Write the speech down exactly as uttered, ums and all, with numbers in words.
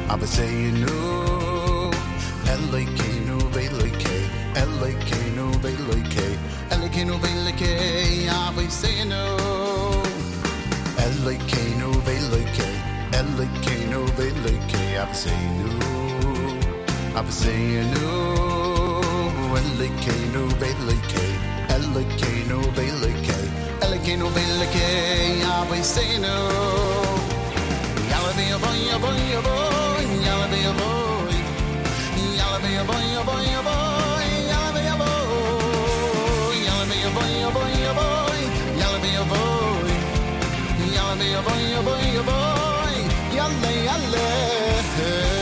I've been saying no. L A K no L A K, L A K no L A K, L A K no L A K. I've been saying no. L A K no L A K, L A K no L A K. I've been saying no. I've been saying no. L A K no L A K, L A K no L A K, L A K no L A K. I've been saying no. Y'all be a boy, a boy, a boy. Y'all be a boy. Y'all be a boy, a boy, a boy. Y'all be a boy. Y'all be a boy, a boy, a boy. Y'all be a boy. Y'all be a boy, a boy, a boy. Y'all be, y'all be.